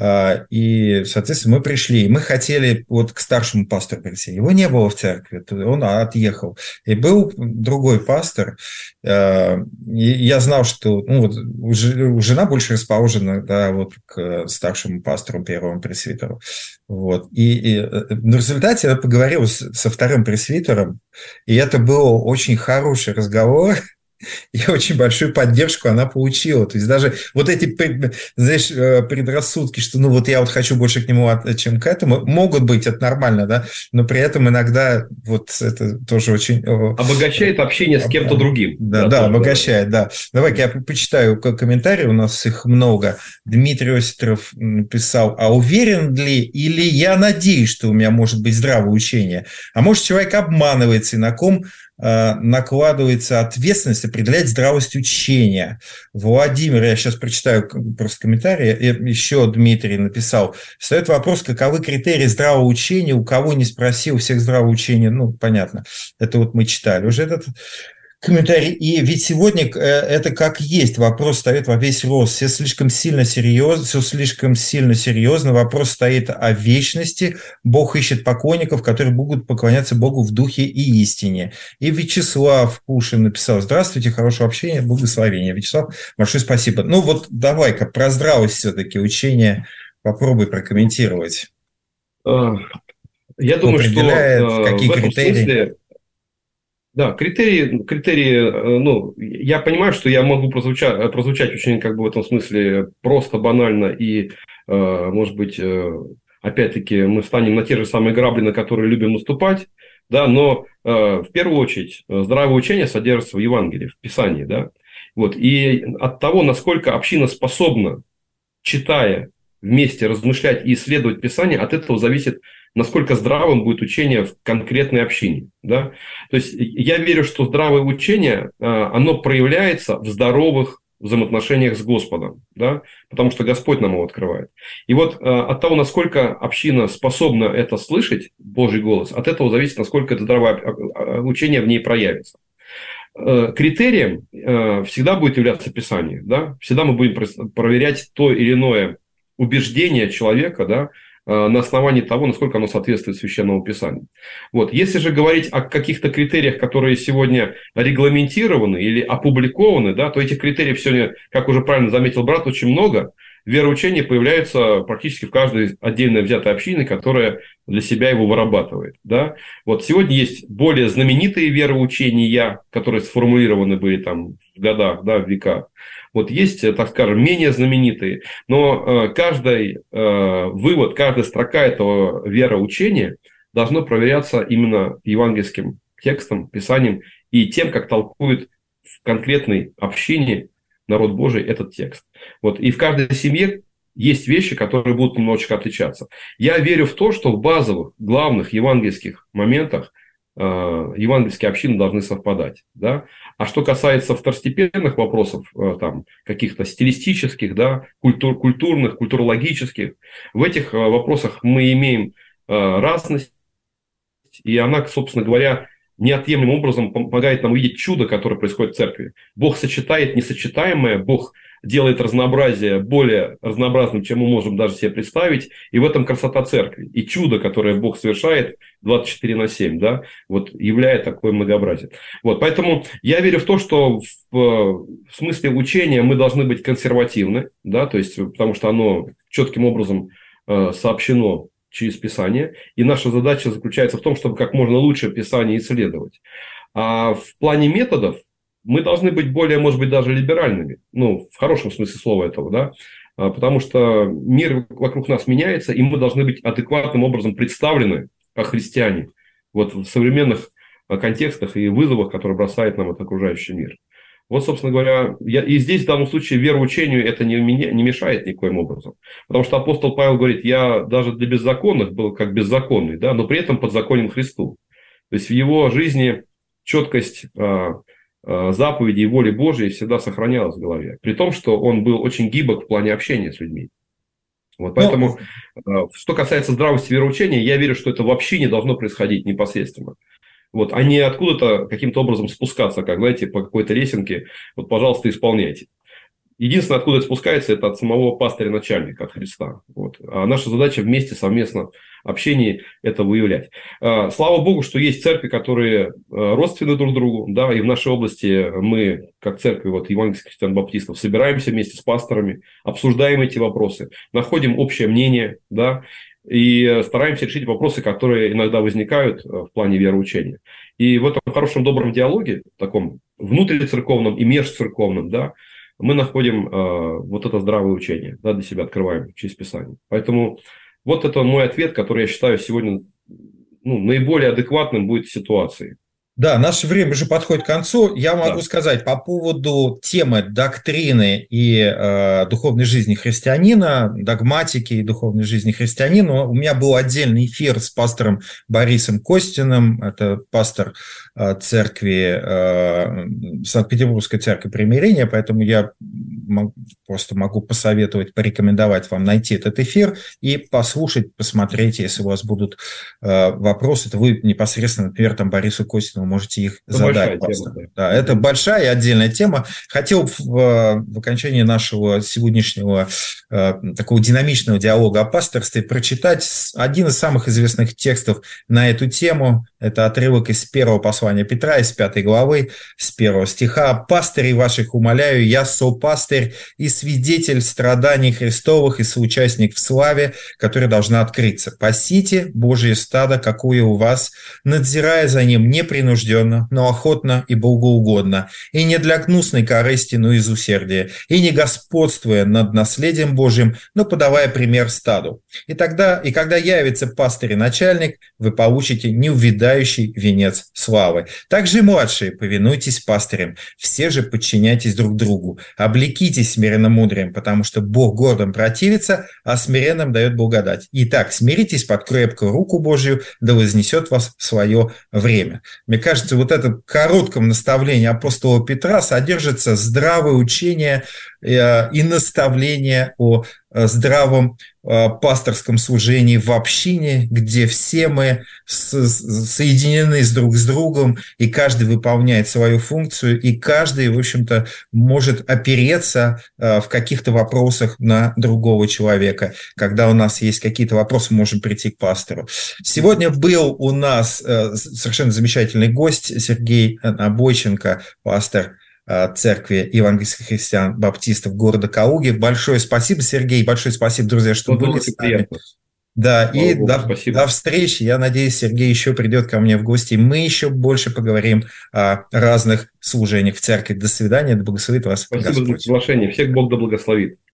И, соответственно, мы пришли. И мы хотели вот к старшему пастору прийти. Его не было в церкви, он отъехал. И был другой пастор. И я знал, что, ну, вот, жена больше расположена, да, вот, к старшему пастору, первому пресвитеру. Вот. И, и в результате я поговорил с, со вторым пресвитером, и это был очень хороший разговор, и очень большую поддержку она получила. То есть даже вот эти, знаешь, предрассудки, что ну вот я вот хочу больше к нему, чем к этому, могут быть, это нормально, да, но при этом иногда вот это тоже очень... Обогащает общение с кем-то другим. Да, да, да, обогащает, да. Давай-ка я почитаю комментарии, у нас их много. Дмитрий Осетров написал: а уверен ли или я надеюсь, что у меня может быть здравое учение? А может, человек обманывается, и на ком накладывается ответственность определять здравость учения. Владимир, я сейчас прочитаю просто комментарий, еще Дмитрий написал: встает вопрос, каковы критерии здравого учения, у кого не спросил, у всех здравого учения, ну, понятно, это вот мы читали уже этот комментарий. И ведь сегодня это как есть, вопрос стоит во весь рост, все слишком сильно серьезно, все слишком сильно серьезно, вопрос стоит о вечности, Бог ищет покойников, которые будут поклоняться Богу в духе и истине. И Вячеслав Кушин написал: здравствуйте, хорошего общения, благословения. Вячеслав, большое спасибо. Ну вот давай-ка про здравость все-таки учения попробуй прокомментировать. Я думаю, что какие в этом критерии? Смысле... Да, критерии, критерии, ну, я понимаю, что я могу прозвучать, прозвучать очень, как бы, в этом смысле просто, банально, и, может быть, опять-таки, мы встанем на те же самые грабли, на которые любим наступать, да, но в первую очередь здравое учение содержится в Евангелии, в Писании, да, вот, и от того, насколько община способна, читая, вместе размышлять и исследовать Писание, от этого зависит, насколько здравым будет учение в конкретной общине. Да? То есть я верю, что здравое учение, оно проявляется в здоровых взаимоотношениях с Господом, да, потому что Господь нам его открывает. И вот от того, насколько община способна это слышать, Божий голос, от этого зависит, насколько это здравое учение в ней проявится. Критерием всегда будет являться Писание, да, всегда мы будем проверять то или иное убеждение человека, да, на основании того, насколько оно соответствует Священному Писанию. Вот. Если же говорить о каких-то критериях, которые сегодня регламентированы или опубликованы, да, то этих критериев сегодня, как уже правильно заметил брат, очень много. Вероучение появляется практически в каждой отдельно взятой общине, которая для себя его вырабатывает. Да. Вот сегодня есть более знаменитые вероучения, которые сформулированы были там в годах, да, в веках. Вот есть, так скажем, менее знаменитые, но э, каждый э, вывод, каждая строка этого вероучения должно проверяться именно евангельским текстом, Писанием и тем, как толкует в конкретной общине народ Божий этот текст. Вот. И в каждой семье есть вещи, которые будут немножечко отличаться. Я верю в то, что в базовых, главных евангельских моментах евангельские общины должны совпадать. Да? А что касается второстепенных вопросов, там, каких-то стилистических, да, культур, культурных, культурологических, в этих вопросах мы имеем разность, и она, собственно говоря, неотъемлемым образом помогает нам видеть чудо, которое происходит в церкви. Бог сочетает несочетаемое, Бог делает разнообразие более разнообразным, чем мы можем даже себе представить, и в этом красота церкви. И чудо, которое Бог совершает двадцать четыре на семь, да, вот, являет такое многообразие. Вот, поэтому я верю в то, что в, в смысле учения мы должны быть консервативны, да, то есть, потому что оно четким образом э, сообщено через Писание, и наша задача заключается в том, чтобы как можно лучше Писание исследовать. А в плане методов мы должны быть более, может быть, даже либеральными, ну, в хорошем смысле слова этого, да, потому что мир вокруг нас меняется, и мы должны быть адекватным образом представлены как христиане вот в современных контекстах и вызовах, которые бросает нам этот окружающий мир. Вот, собственно говоря, я, и здесь в данном случае вероучению это не, не мешает никоим образом. Потому что апостол Павел говорит, я даже для беззаконных был как беззаконный, да, но при этом подзаконен Христу. То есть в его жизни четкость а, а, заповедей и воли Божьей всегда сохранялась в голове. При том, что он был очень гибок в плане общения с людьми. Вот, поэтому, но... что касается здравости вероучения, я верю, что это вообще не должно происходить непосредственно. Вот, а не откуда-то каким-то образом спускаться, как, знаете, по какой-то лесенке, вот, пожалуйста, исполняйте. Единственное, откуда это спускается, это от самого пастыря-начальника, от Христа. Вот. А наша задача вместе, совместно, общении это выявлять. Слава Богу, что есть церкви, которые родственны друг другу, да, и в нашей области мы, как церкви вот, евангельских христиан-баптистов, собираемся вместе с пасторами, обсуждаем эти вопросы, находим общее мнение, да, и стараемся решить вопросы, которые иногда возникают в плане вероучения. И в этом хорошем добром диалоге, таком внутрицерковном и межцерковном, да, мы находим э, вот это здравое учение, да, для себя открываем через Писание. Поэтому вот это мой ответ, который я считаю сегодня ну, наиболее адекватным будет в ситуации. Да, наше время уже подходит к концу. Я могу да. сказать по поводу темы доктрины и э, духовной жизни христианина, догматики и духовной жизни христианина. У меня был отдельный эфир с пастором Борисом Костиным. Это пастор э, церкви, э, Санкт-Петербургской церкви Примирения, поэтому я мог, просто могу посоветовать, порекомендовать вам найти этот эфир и послушать, посмотреть, если у вас будут э, вопросы, то вы непосредственно, например, там Борису Костину можете их это задать. Тема, да. Да, это большая и отдельная тема. Хотел в, в окончании нашего сегодняшнего э, такого динамичного диалога о пасторстве прочитать один из самых известных текстов на эту тему. Это отрывок из первого послания Петра, из пятой главы, с первого стиха. «Пастырей ваших умоляю, я сопастырь и свидетель страданий Христовых и соучастник в славе, которая должна открыться. Пасите Божие стадо, какое у вас, надзирая за ним непринужденно, но охотно и богоугодно, и не для гнусной корысти, но из усердия, и не господствуя над наследием Божьим, но подавая пример стаду. И тогда, и когда явится пастырь и начальник, вы получите неувядающий венец славы. Также и младшие, повинуйтесь пастырям, все же подчиняйтесь друг другу, облекитесь смиренно смиренно-мудрым, потому что Бог гордым противится, а смиренным дает благодать. Итак, смиритесь под крепкую руку Божью, да вознесет вас в свое время». Мне кажется, вот это коротком наставлении апостола Петра содержится здравое учение и наставление о здравом пасторском служении в общине, где все мы соединены друг с другом, и каждый выполняет свою функцию, и каждый, в общем-то, может опереться в каких-то вопросах на другого человека. Когда у нас есть какие-то вопросы, мы можем прийти к пастору. Сегодня был у нас совершенно замечательный гость Сергей Набойченко, пастор Церкви евангельских христиан-баптистов города Калуги. Большое спасибо, Сергей, большое спасибо, друзья, что ну, были с нами. Да, Слава и Богу, до, до встречи. Я надеюсь, Сергей еще придет ко мне в гости. Мы еще больше поговорим о разных служениях в церкви. До свидания, да благословит вас Спасибо Господь. за приглашение. Всех Бог да благословит.